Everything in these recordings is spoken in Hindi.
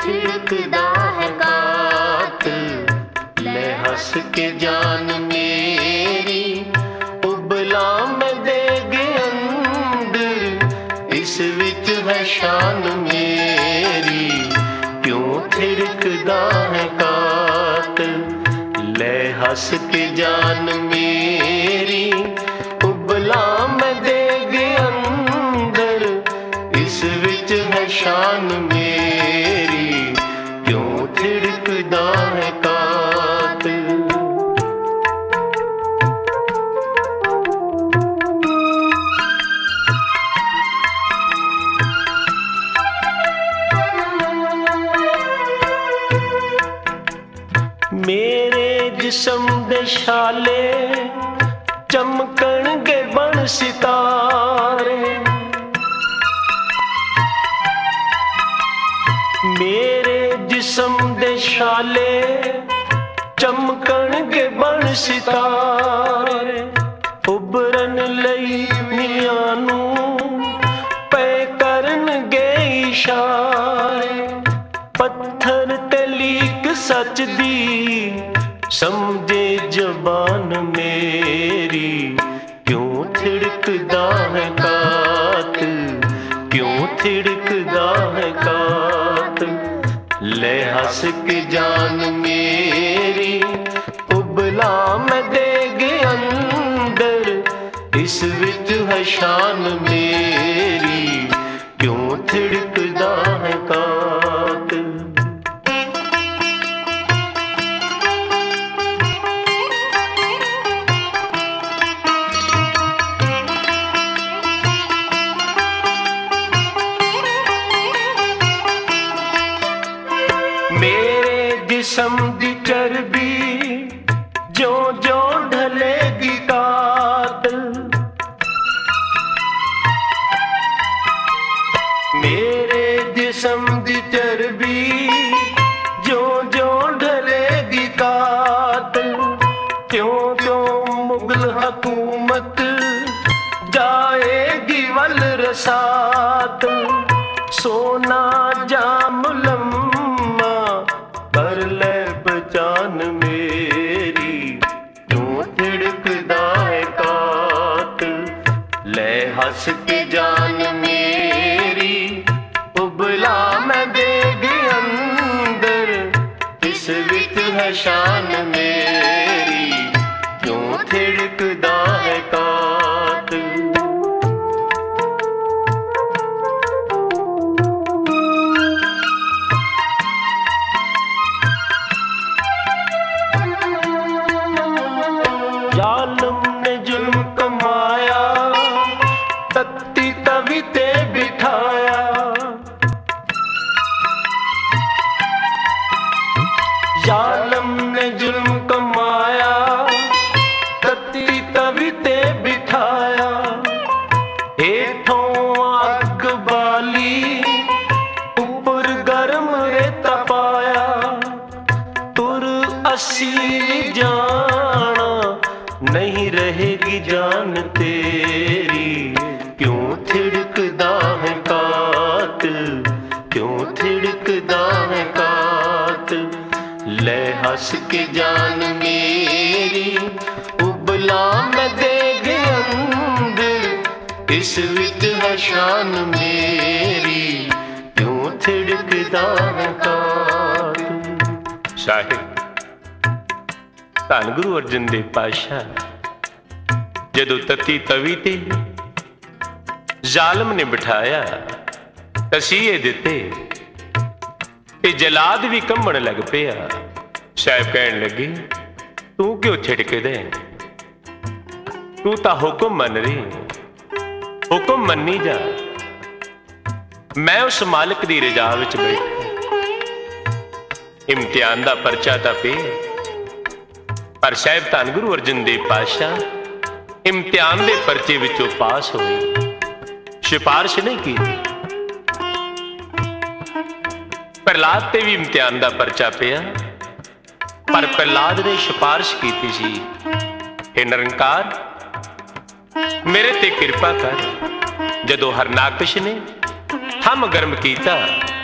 थिड़कदा है कातिल ले हंस के जान मेरी उबला मैं देगे अंदर इस विच है शान मेरी क्यों थिड़कदा है कातिल ले हंस के जान मेरी उबला मैं देगे अंदर इस विच है शान मेरी क्यों थिड़कदा है कातिल। मेरे जिस्म दे शाले चमकणगे बन सितारे मेरे जिस्म दे शाले चमकणगे बन सितारे उभरन लई मियां नूं पे करनगे इशारे पत्थर ते लीक सच दी समझे जबान मेरी क्यों थिड़कदा है कातिल क्यों थिड़कदा है कातिल ले हंस के जान मेरी उबला मैं देगे अंदर इस विच है शान मेरी क्यों थिड़कदा है कातिल। मेरे जिस्म दी चर्बी जो जो ढलेगी कातिल मेरे जिस्म दी चर्बी जो जो ढलेगी कातिल क्यों क्यों मुगल हुकूमत जाएगी वल रसात सोना जाम लम्मा कर ले पहचान मेरी क्यों थिड़कदा है कातिल ले हंस के जान मेरी उबला मैं देगे अंदर इस विच है शान मेरी क्यों थिड़कदा है कातिल। जालिम ने जुल्म कमाया तत्ती तवी ते बिठाया जालिम ने जुल्म कमाया तत्ती तवी ते बिठाया हेठों आग बाली ऊपर गर्म रेता पाया तुर असी जाना नहीं रहेगी जान तेरी क्यों थिड़कदा है कातिल क्यों थिड़कदा है कातिल ले हंस के जान मेरी उबला मैं देगे अंदर इस विच है शान मेरी क्यों थिड़कदा है कातिल। साहिब धन गुरु अर्जन देव पातशाह जदों तती तवी ते जालिम ने बिठाया तसीहे दिते ते जलाद भी कंबण लग पिया। साहिब कहन लगे तू क्यों छिड़के दे तू तां हुक्म मन रही हुक्म मन्नी जा मैं उस मालिक दी रजा विच बैठा इम्तिहान दा परचा तां पे पर साहिब धन गुरु अर्जन देव पातशाह इम्तिहान दे परचे विचों पास होए सिफारिश नहीं की प्रहलाद ते भी इम्तिहान दा परचा पिया पर प्रहलाद ने सिफारिश की सी हे निरंकार मेरे ते कृपा कर। जदों हरनाकश ने थम गर्म कीता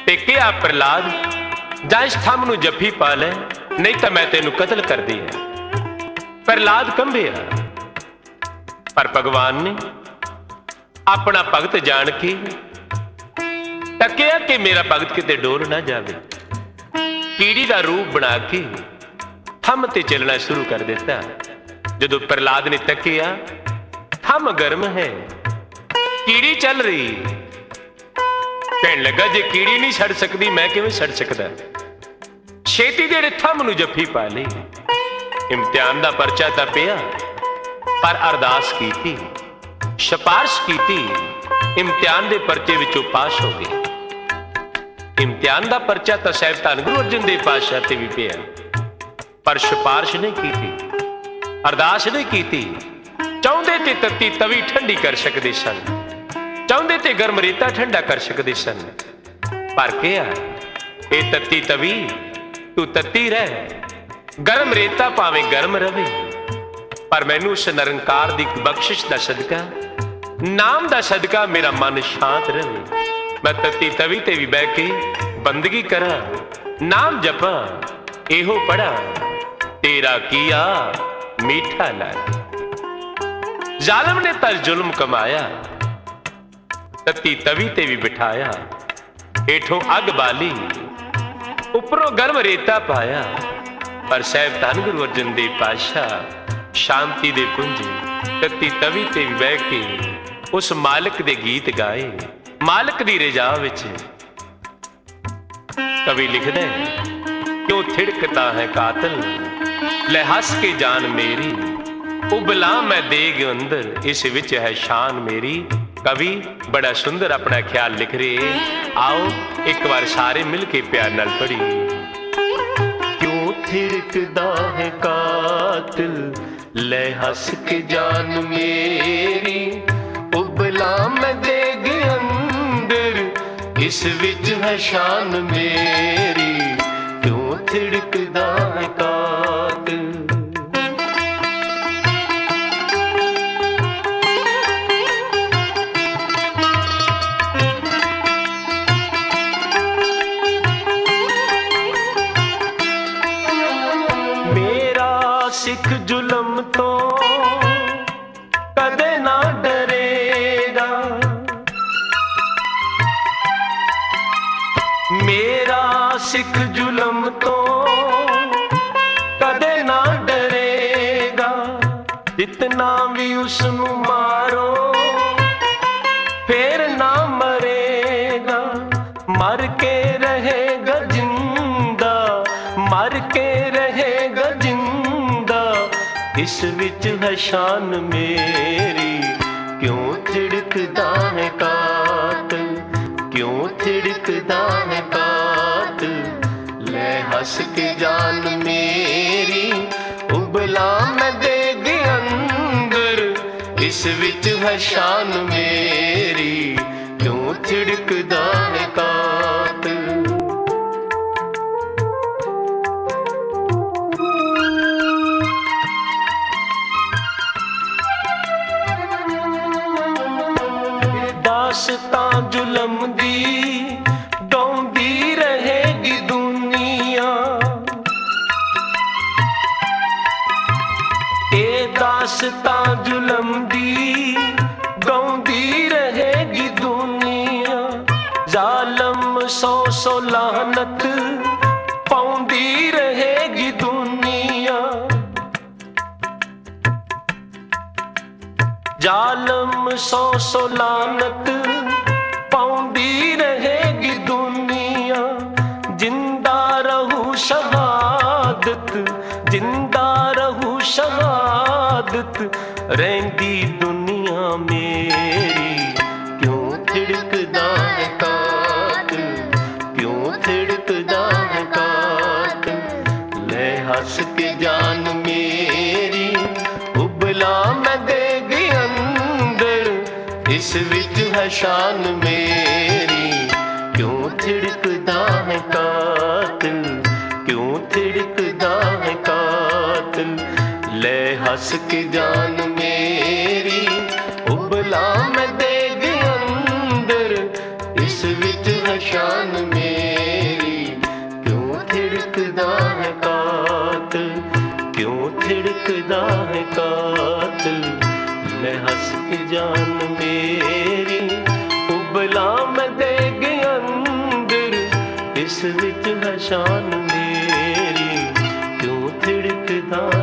टेकिया प्रहलाद, जां इस थंम नूं जफ्फी पा ले, नहीं तो मैं तेनू कतल कर दिया। प्रहलाद कंबिया, पर भगवान ने अपना भगत जान के तकिया कि मेरा भगत किते डोल ना जावे। कीड़ी का रूप बना के थंम ते चलना शुरू कर दिता। जदों प्रहलाद ने तकिया, थंम गर्म है, कीड़ी चल रही। कहने लगा, जे कीड़ी नहीं छड़ सकती मैं किवें छड़ सकदा। छेती दे थंम नूं जफ्फी पा ली। इम्तिहान दा परचा तां पिया, पर अरदास कीती, सिफारिश कीती, इम्तिहान दे परचे विचों पास हो गए। इम्तिहान दा परचा तां साहिब धन गुरु अर्जन देव पातशाह ते भी पिया, पर सिफारिश नहीं की, अरदास नहीं की। चाहुंदे ते तत्ती तवी ठंडी कर सकते सन, चाहुंदे ते गर्म रेता ठंडा कर सकते सन, पर क्या ये तत्ती तवी तू तत्ती रह, गर्म रेता भावें गर्म रवे, पर मैनू उस निरंकार दी बख्शिश दा सदका, नाम दा सदका मेरा मन शांत रहे। मैं तत्ती तवी ते भी बह के बंदगी करा, नाम जपा, एहो पढ़ा, तेरा किया मीठा लाया। जालिम ने तर जुल्म कमाया, तत्ती तवी ते भी बिठाया, हेठों अग बाली, उपरों गर्म रेता पाया। पर साहिब धन गुरु अर्जन देव पातशाह शांति दे पुंज तत्ती तवी ते भी बह के उस मालिक दे गीत गाए। मालिक दी रजा विच कवि लिखदे, क्यों थिड़कता है कातिल, ले हस के जान मेरी, उबला मैं देग अंदर, इस विच है शान मेरी। कवि बड़ा सुंदर अपना ख्याल लिख रहे। आओ एक बार सारे मिल के प्यार नाल पढ़िए। क्यों थिड़कदा है कातिल, ले हस के जान मेरी, उबला मैं देग अंदर, इस विच है शान मेरी। क्यों थिड़कदा है कातिल। मेरा सिख जुल्म तो कदे ना डरेगा, मेरा सिख जुल्म तो कदे ना डरेगा। जितना भी उसनू मारो फिर ना मरेगा, मर के रहेगा जिंदा, मर के रहेगा जिंदा, इस विच है शान मेरी। क्यों थिड़कदा है कातिल, क्यों थिड़कदा है कातिल, ले हस के जान मेरी, उबला मैं देग अंदर, इस विच है शान मेरी। क्यों थिड़कदा है कातिल। दास्तां जुल्म दी गाउंदी रहेगी दुनिया, ए दास्तां जुल्म दी गाउंदी रहेगी दुनिया। जालम सौ सौ लानत पाउंदी रहेगी दुनिया, जालम सौ सौ लानत पाउंदी रहेगी दुनिया। जिंदा रहू शहादत, जिंदा रहू शहादत, रहंदी दुनिया मेरी। क्यों थिड़कदा है कातिल, क्यों थिड़कदा है कातिल, ले हस के जान मेरी, उबला मैं देग अंदर, इस विच है शान मेरी। क्यों थिड़कदा है कातिल, क्यों थिड़कदा है कातिल, ले हस के जान मेरी, उबला मैं देग अंदर, इस विच है शान मेरी। बस जान मेरी उबला मैं दे गया अंदर, इस विच है शान मेरी, क्यों थिड़कदा